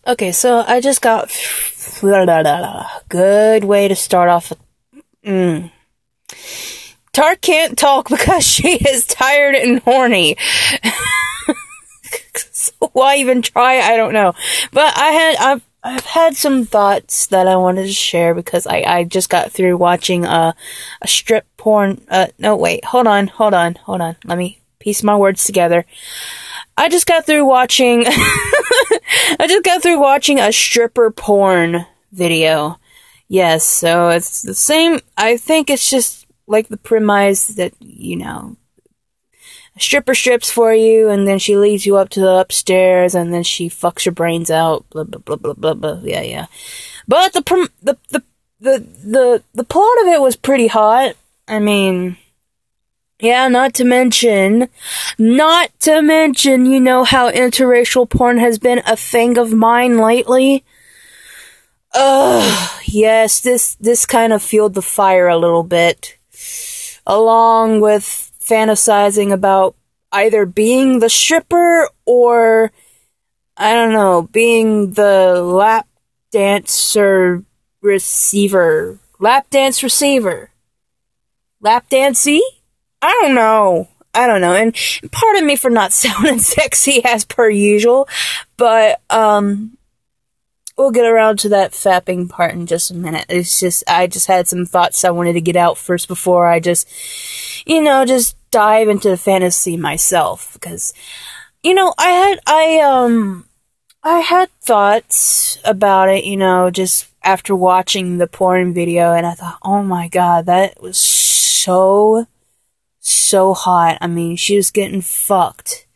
Okay, so I just got good way to start off. Tart can't talk because she is tired and horny. So why even try? I don't know. But I've had some thoughts that I wanted to share because I just got through watching a strip porn. No, wait, hold on. Let me piece my words together. I just got through watching a stripper porn video. Yes, so it's the same. I think it's just like the premise that, a stripper strips for you, and then she leads you up to the upstairs, and then she fucks your brains out. Blah blah blah blah blah blah. Yeah. But the plot of it was pretty hot. I mean, yeah. Not to mention, you know how interracial porn has been a thing of mine lately. Yes, this kind of fueled the fire a little bit, along with fantasizing about either being the stripper or, I don't know, being the lap dance receiver. Lap dancey? I don't know. And pardon me for not sounding sexy as per usual, but, we'll get around to that fapping part in just a minute. I just had some thoughts I wanted to get out first before I just dive into the fantasy myself. Because, I had thoughts about it, just after watching the porn video, and I thought, oh my god, that was so hot. I mean, she was getting fucked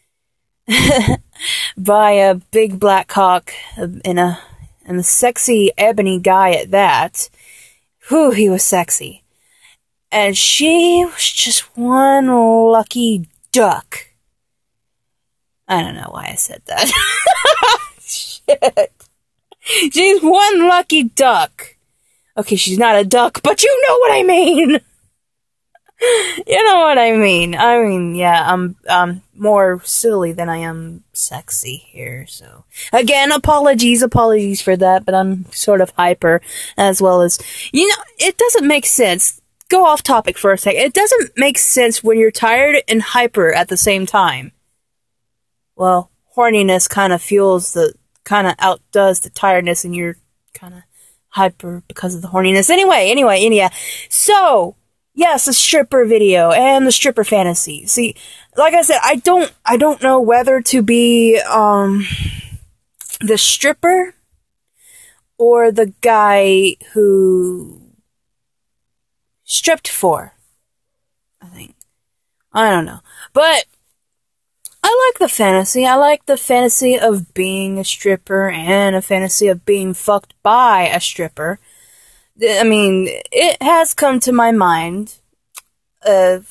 by a big black cock and a sexy ebony guy at that. Whew, he was sexy. And she was just one lucky duck. I don't know why I said that. Shit. She's one lucky duck. Okay, she's not a duck, but you know what I mean. You know what I mean. I mean, yeah, I'm more silly than I am sexy here, so. Again, apologies for that, but I'm sort of hyper, as well as, it doesn't make sense. Go off topic for a second. It doesn't make sense when you're tired and hyper at the same time. Well, horniness kind of outdoes the tiredness, and you're kind of hyper because of the horniness. Anyway. So, yes, the stripper video and the stripper fantasy. See, like I said, I don't know whether to be the stripper or the guy who stripped for. I think. I don't know. But I like the fantasy. I like the fantasy of being a stripper and a fantasy of being fucked by a stripper. I mean, it has come to my mind. I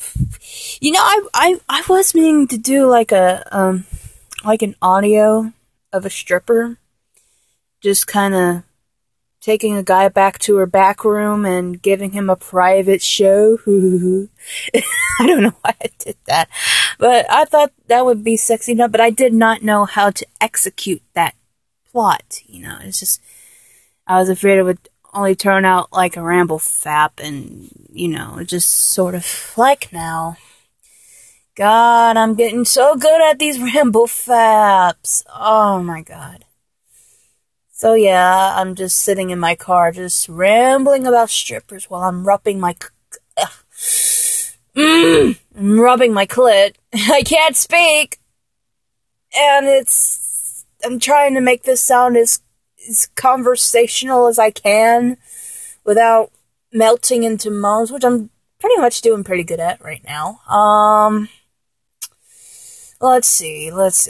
was meaning to do like an audio of a stripper, just kind of taking a guy back to her back room and giving him a private show. I don't know why I did that, but I thought that would be sexy enough, but I did not know how to execute that plot. It's just, I was afraid it would only turn out like a ramble fap, and, just sort of like now. God, I'm getting so good at these ramble faps. Oh my god. So yeah, I'm just sitting in my car, just rambling about strippers while I'm rubbing my clit. I can't speak! And I'm trying to make this sound as conversational as I can without melting into moans, which I'm pretty much doing pretty good at right now. Let's see.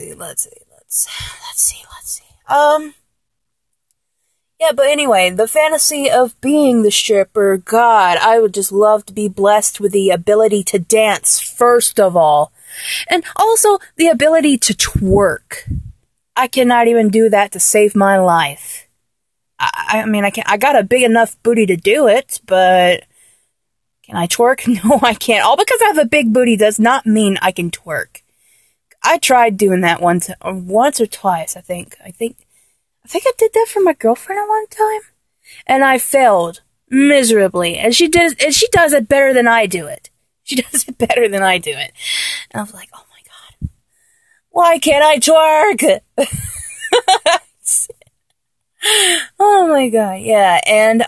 Yeah, but anyway, the fantasy of being the stripper, God, I would just love to be blessed with the ability to dance, first of all. And also, the ability to twerk. I cannot even do that to save my life. I mean, I got a big enough booty to do it, but can I twerk? No, I can't. All because I have a big booty does not mean I can twerk. I tried doing that once or twice, I think. I think I did that for my girlfriend at one time, and I failed miserably. And she does it better than I do it. She does it better than I do it. And I was like, oh my god, why can't I twerk? Oh my god, yeah. And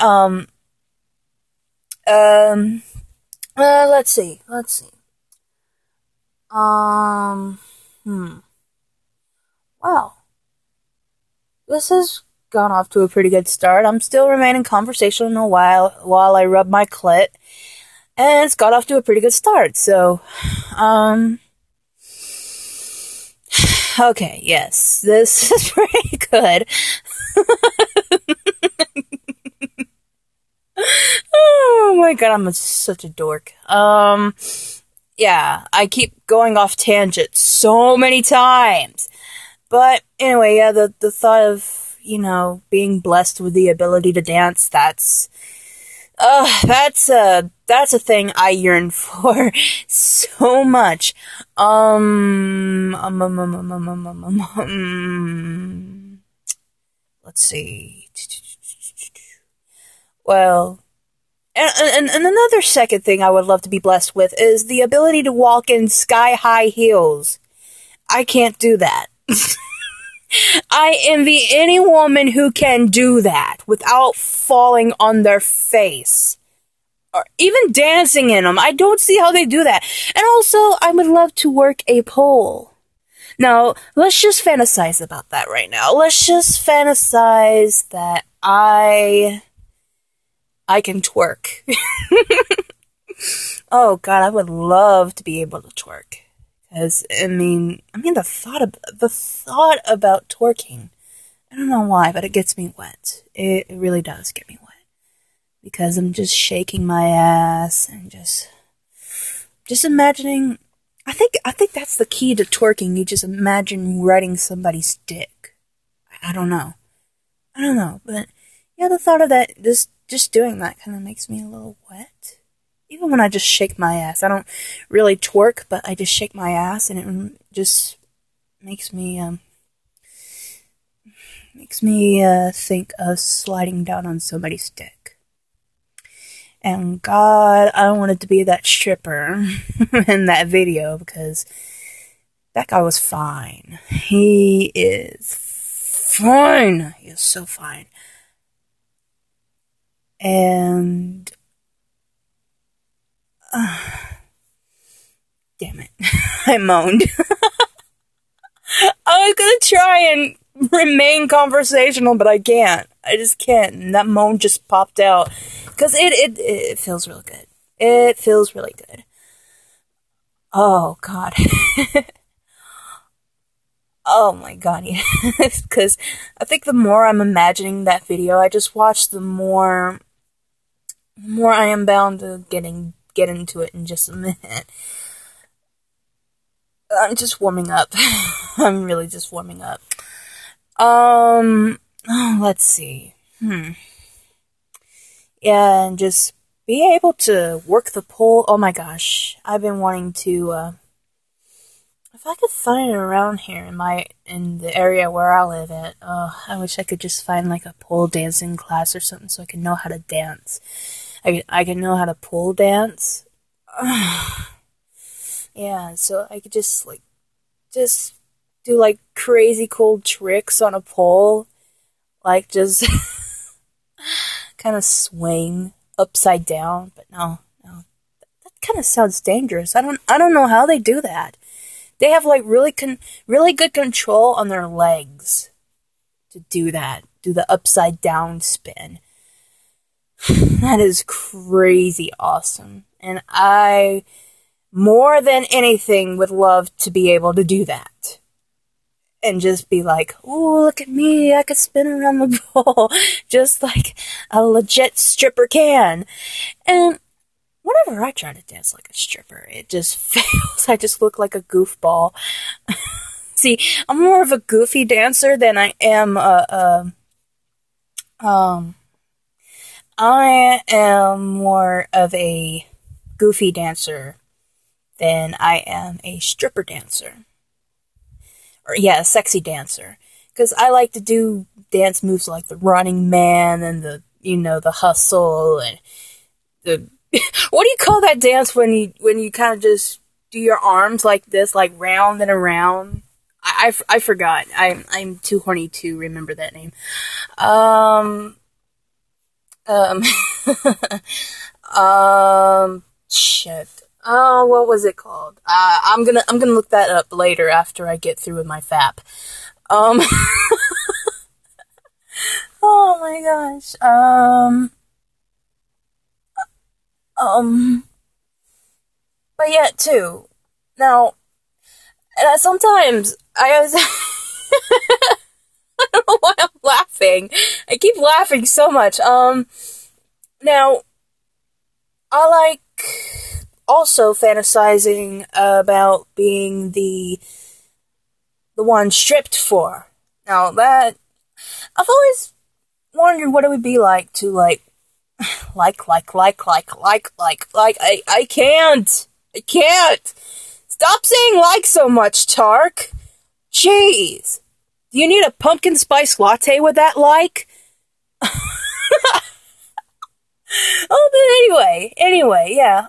let's see. Wow. This has gone off to a pretty good start. I'm still remaining conversational while I rub my clit. And it's got off to a pretty good start, so, okay, yes, this is pretty good. Oh my god, I'm such a dork. Yeah, I keep going off tangent so many times. But anyway, yeah, the thought of, being blessed with the ability to dance, that's a thing I yearn for so much. Let's see. Well, and another second thing I would love to be blessed with is the ability to walk in sky-high heels. I can't do that. I envy any woman who can do that without falling on their face. Or even dancing in them. I don't see how they do that. And also, I would love to work a pole. Now, let's just fantasize about that right now. Let's just fantasize that I can twerk. Oh god, I would love to be able to twerk. Because, the thought about twerking, I don't know why, but it gets me wet. It really does get me wet. Because I'm just shaking my ass and just imagining. I think that's the key to twerking. You just imagine riding somebody's dick. I don't know, but yeah, the thought of that, just doing that kind of makes me a little wet. Even when I just shake my ass, I don't really twerk, but I just shake my ass, and it just makes me think of sliding down on somebody's dick. And god, I wanted to be that stripper in that video, because that guy was fine. He is fine. He is so fine. And damn it. I moaned. I was gonna try and remain conversational, but I can't. I just can't. And that moan just popped out. Because it feels really good. It feels really good. Oh, God. Oh, my God, yeah. Because I think the more I'm imagining that video I just watched, the more I am bound to get into it in just a minute. I'm just warming up. I'm really just warming up. Let's see. Yeah, and just be able to work the pole. Oh my gosh. I've been wanting to, if I could find it around here in the area where I live at, I wish I could just find like a pole dancing class or something so I can know how to dance. I can know how to pole dance. Yeah, so I could just do like crazy cool tricks on a pole. Like just kind of swing upside down, but no. That kind of sounds dangerous. I don't know how they do that. They have like really good control on their legs to do that. Do the upside down spin. That is crazy awesome. And I, more than anything, would love to be able to do that. And just be like, ooh, look at me, I could spin around the pole, just like a legit stripper can. And whenever I try to dance like a stripper, it just fails. I just look like a goofball. See, I'm more of a goofy dancer than I am I am more of a goofy dancer than I am a stripper dancer. Or, yeah, a sexy dancer. Because I like to do dance moves like the Running Man and the hustle and the... What do you call that dance when you kind of just do your arms like this, like round and around? I forgot. I'm too horny to remember that name. Shit. Oh, what was it called? I'm gonna look that up later after I get through with my FAP. Oh my gosh. But yeah, too. Now, sometimes I was, I don't know why I'm laughing. I keep laughing so much. Now, I like also fantasizing about being the one stripped for. Now that, I've always wondered what it would be like to I can't. Stop saying like so much, Tark. Jeez. Do you need a pumpkin spice latte with that like? Oh, but anyway, yeah.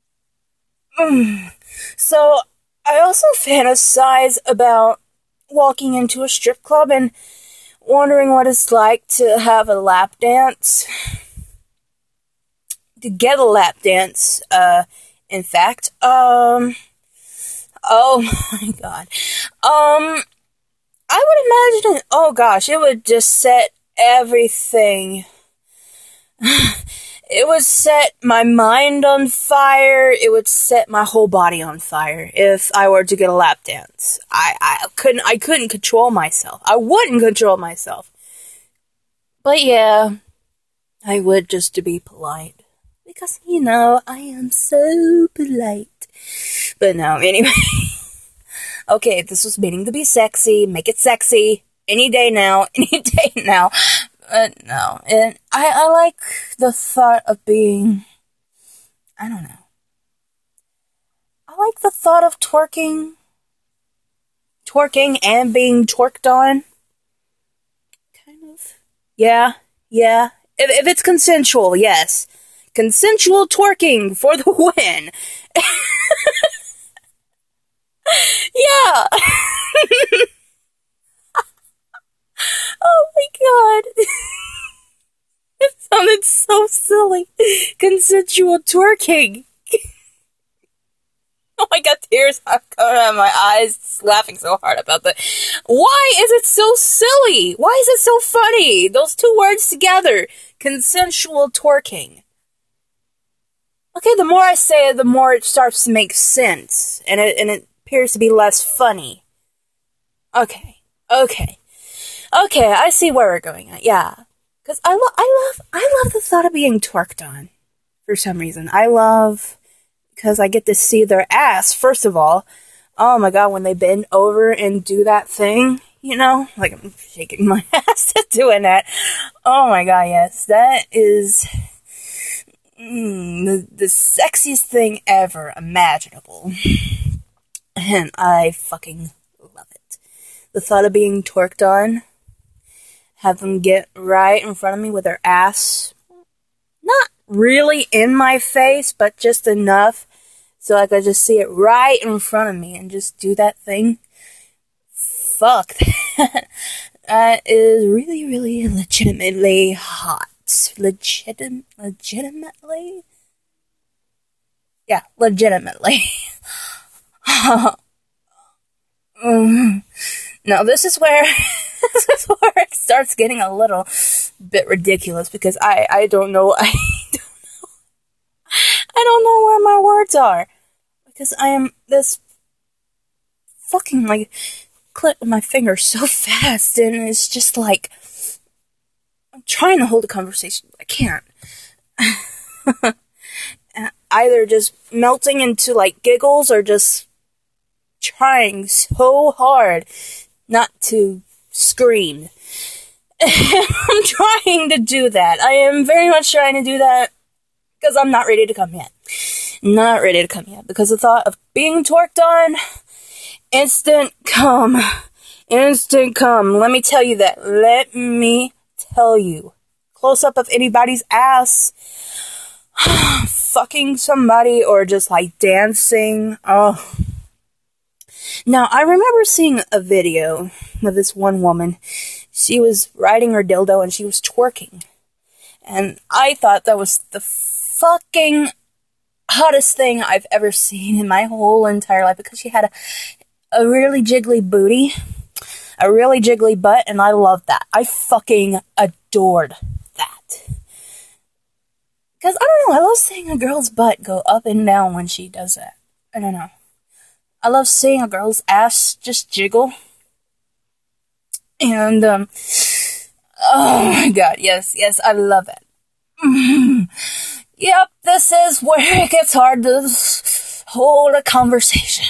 So, I also fantasize about walking into a strip club and wondering what it's like to have a lap dance. To get a lap dance, in fact. Oh my god. I would imagine, oh gosh, it would just set everything. It would set my mind on fire. It would set my whole body on fire if I were to get a lap dance. I couldn't control myself. I wouldn't control myself. But yeah, I would, just to be polite. Because, I am so polite. But no, anyway. Okay, this was meaning to be sexy. Make it sexy. Any day now. But no, and I like the thought of being, I don't know. I like the thought of twerking and being twerked on. Kind of. Yeah. If it's consensual, yes. Consensual twerking for the win. Yeah. Oh my god. It sounded so silly. Consensual twerking. Oh, I got tears coming out of my eyes laughing so hard about that. Why is it so silly? Why is it so funny? Those two words together. Consensual twerking. Okay, the more I say it, the more it starts to make sense. And it appears to be less funny. Okay, I see where we're going at, yeah. Because I love the thought of being twerked on. For some reason. Because I get to see their ass, first of all. Oh my god, when they bend over and do that thing, like I'm shaking my ass at doing that. Oh my god, yes, that is the sexiest thing ever imaginable. And I fucking love it. The thought of being twerked on, have them get right in front of me with their ass, not really in my face, but just enough so I could just see it right in front of me and just do that thing. Fuck that. That is really, really legitimately hot. Legitimately? Yeah, legitimately. No, this is where it starts getting a little bit ridiculous because I don't know. I don't know where my words are because I am this fucking click with my finger so fast and it's just like I'm trying to hold a conversation, but I can't. Either just melting into giggles or just trying so hard not to scream. I'm trying to do that. I am very much trying to do that because I'm not ready to come yet. Not ready to come yet because the thought of being twerked on, instant cum, Instant cum. Let me tell you that. Let me tell you. Close up of anybody's ass. Fucking somebody or just like dancing. Oh. Now, I remember seeing a video of this one woman. She was riding her dildo and she was twerking. And I thought that was the fucking hottest thing I've ever seen in my whole entire life because she had a really jiggly booty, a really jiggly butt, and I loved that. I fucking adored that. Because, I don't know, I love seeing a girl's butt go up and down when she does that. I don't know. I love seeing a girl's ass just jiggle. And, oh my god, yes, I love it. Yep, this is where it gets hard to hold a conversation.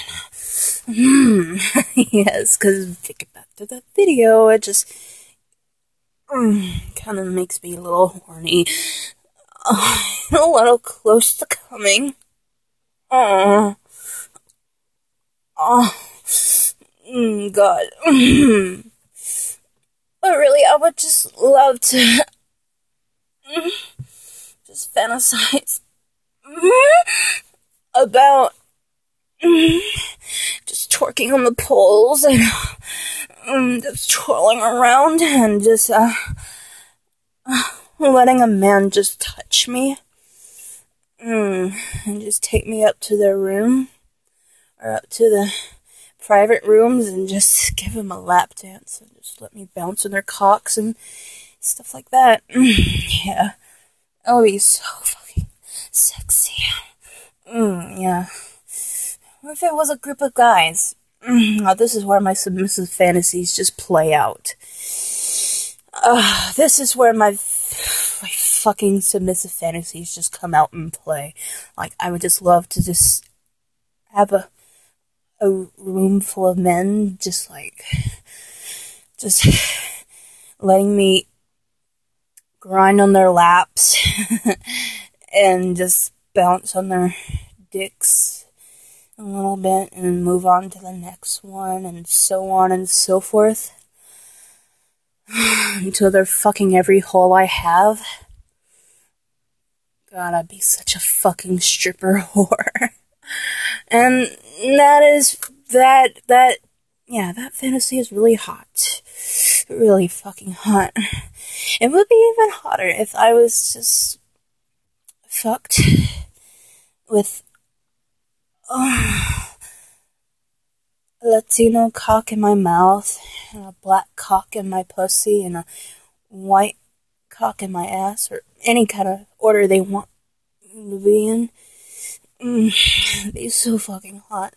Yes, because thinking back to that video, it just kind of makes me a little horny. A little close to coming. God. But really, I would just love to just fantasize about just twerking on the poles and just twirling around and just letting a man just touch me and just take me up to their room or up to the private rooms and just give them a lap dance and just let me bounce on their cocks and stuff like that. Yeah. That would be so fucking sexy. Yeah. What if it was a group of guys? Oh, this is where my submissive fantasies just play out. This is where my fucking submissive fantasies just come out and play. Like, I would just love to just have a room full of men just letting me grind on their laps and just bounce on their dicks a little bit and move on to the next one and so on and so forth until they're fucking every hole I have. God, I'd be such a fucking stripper whore. And that fantasy is really hot. Really fucking hot. It would be even hotter if I was just fucked with a Latino cock in my mouth, and a black cock in my pussy, and a white cock in my ass, or any kind of order they want to be in. It'd be so fucking hot.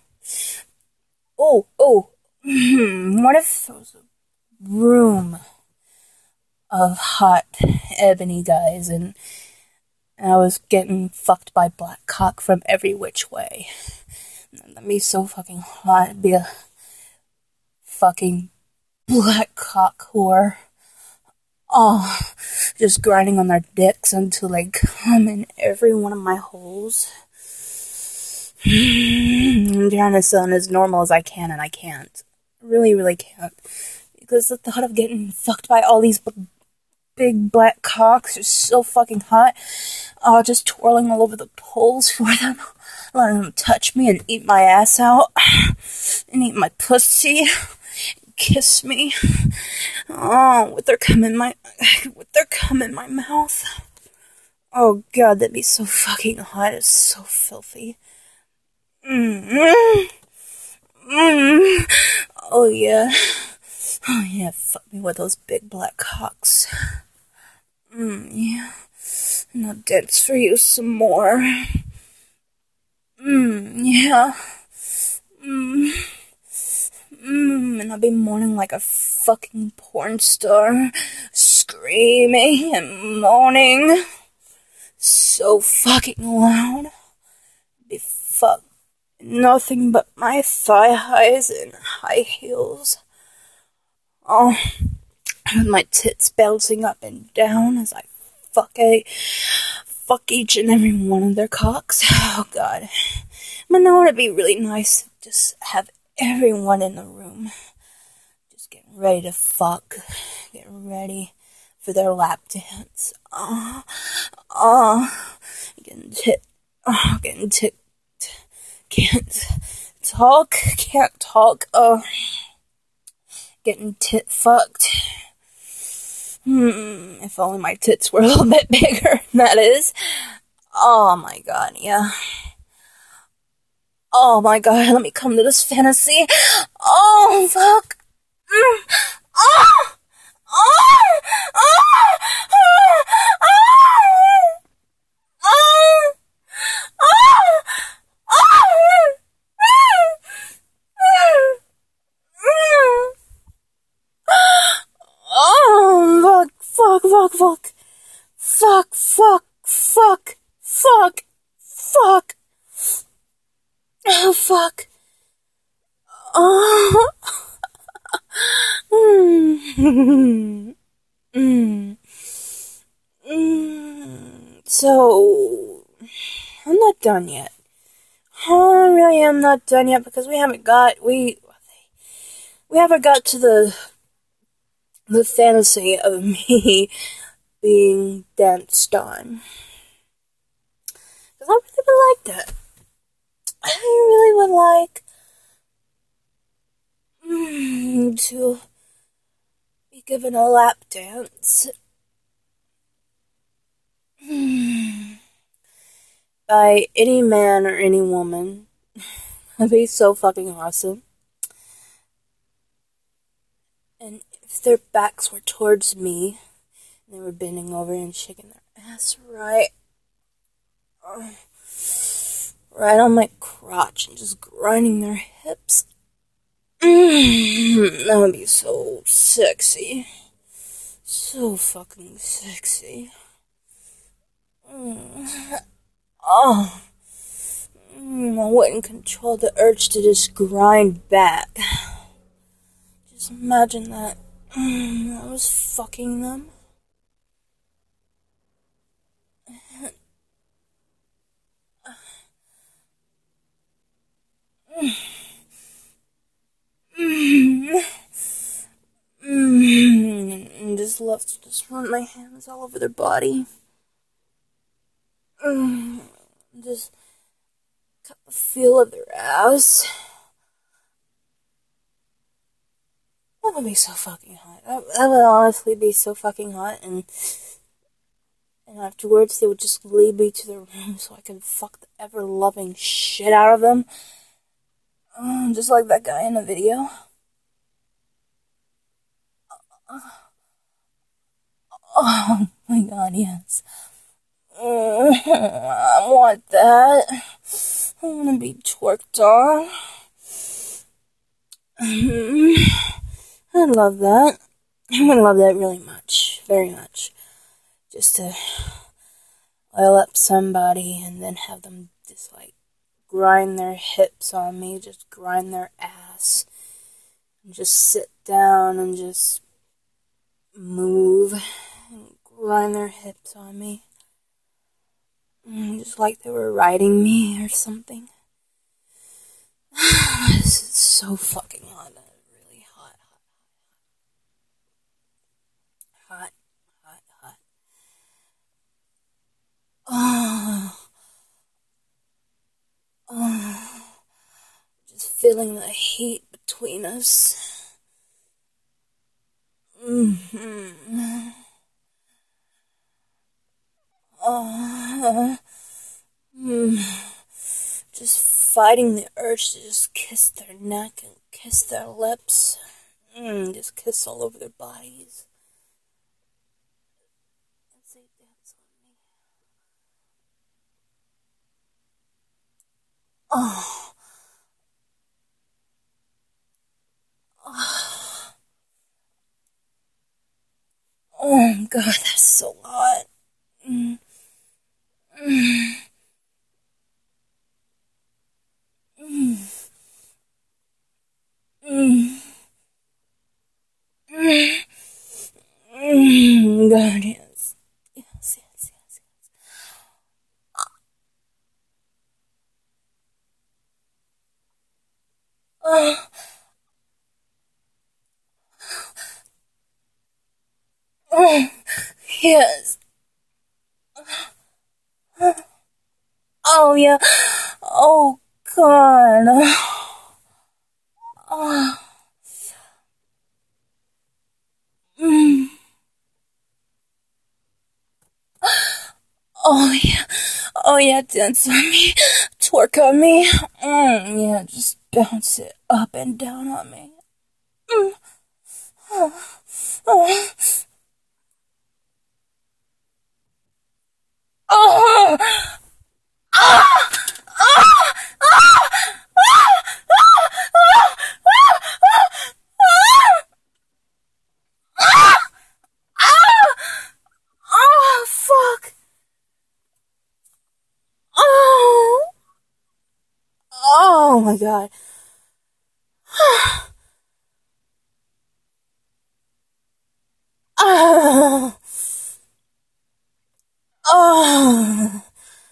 What if there was a room of hot ebony guys and I was getting fucked by black cock from every which way? That'd be so fucking hot. It'd be a fucking black cock whore. Oh, just grinding on their dicks until they come in every one of my holes. I'm trying to sound as normal as I can, and I can't. Really, really can't. Because the thought of getting fucked by all these big black cocks is so fucking hot. Just twirling all over the poles for them. Letting them touch me and eat my ass out. And eat my pussy. Kiss me. With their cum in my mouth. Oh god, that'd be so fucking hot. It's so filthy. Oh yeah, fuck me with those big black cocks. Yeah, and I'll dance for you some more. Yeah. And I'll be moaning like a fucking porn star, screaming and moaning so fucking loud. Be fucked. Nothing but my thigh highs and high heels. With my tits bouncing up and down as I fuck each and every one of their cocks. Oh god. But no, it'd be really nice to just have everyone in the room ready to fuck, getting ready for their lap dance. Getting tit, can't talk, getting tit fucked. If only my tits were a little bit bigger, that is. Oh my god, yeah. Oh my god, let me come to this fantasy. Oh, fuck. Oh! Oh! Oh! Oh, fuck. Oh, fuck. Oh. So, I'm not done yet. I really am not done yet because we haven't got to the fantasy of me being danced on. Because I really would like that. I really would like to be given a lap dance by any man or any woman. That'd be so fucking awesome. And if their backs were towards me, and they were bending over and shaking their ass right on my crotch and just grinding their hips. That would be so sexy. So fucking sexy. Oh. I wouldn't control the urge to just grind back. Just imagine that. I was fucking them. And just love to just run my hands all over their body. Just cut the feel of their ass. That would be so fucking hot. That would honestly be so fucking hot. And afterwards, they would just lead me to their room so I could fuck the ever-loving shit out of them. Just like that guy in the video. Oh my god, yes. I want that. I want to be twerked on. I love that. I would love that really much. Very much. Just to oil up somebody and then have them just like grind their hips on me, just grind their ass, and just sit down and just move and grind their hips on me. Just like they were riding me or something. This is so fucking hot. Really hot. Just feeling the heat between us. Just fighting the urge to just kiss their neck and kiss their lips. Just kiss all over their bodies. As they dance on me. Oh god, that's so hot. God, yes. Yes. Yes. Oh, yeah. Oh, God. Oh. Mm. Oh, yeah. Oh, yeah, dance on me. Twerk on me. Yeah, just bounce it up and down on me. Mm. Oh. Oh. Oh. Ah! Ah! Ah! Oh, fuck. Oh. Oh, my God. Oh. Oh.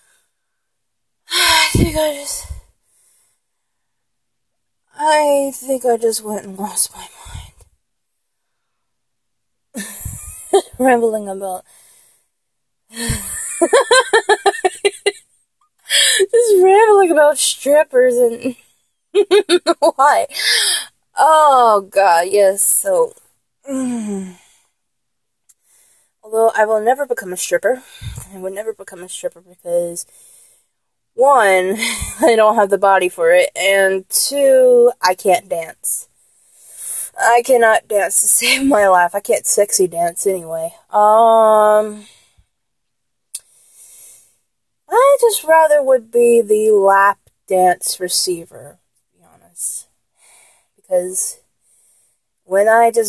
I think I just went and lost my mind. Rambling about. Just rambling about strippers and. Why? Oh, God, yes, so. Although I will never become a stripper. I would never become a stripper because, one, I don't have the body for it, and two, I can't dance. I cannot dance to save my life. I can't sexy dance anyway. I just rather would be the lap dance receiver, to be honest. Because when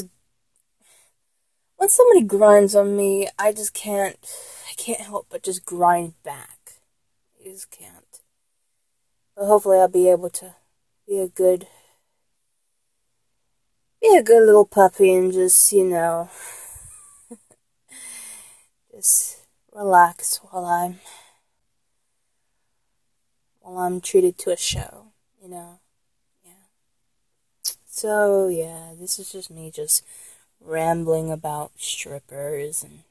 somebody grinds on me, I can't help but just grind back. I just can't. But hopefully I'll be able to be a good little puppy and just, just relax while I'm treated to a show, Yeah. So, yeah, this is just me just rambling about strippers and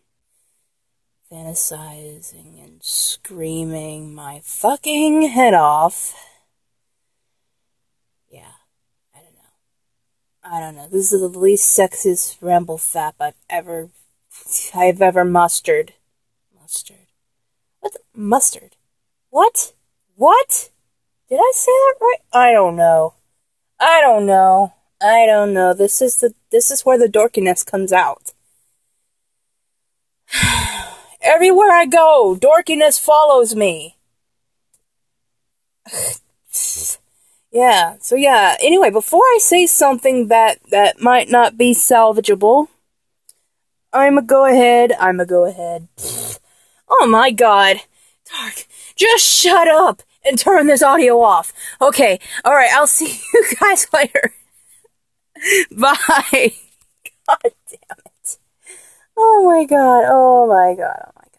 fantasizing and screaming my fucking head off. Yeah, I don't know. This is the least sexist ramble fap I've ever mustered. Mustard. What? Mustard? What? What? Did I say that right? I don't know. This is where the dorkiness comes out. Everywhere I go, dorkiness follows me. Yeah, so yeah, anyway, before I say something that might not be salvageable, I'ma go ahead. Oh my God. Dark, just shut up and turn this audio off. Okay, alright, I'll see you guys later. Bye. God damn it. Oh my God.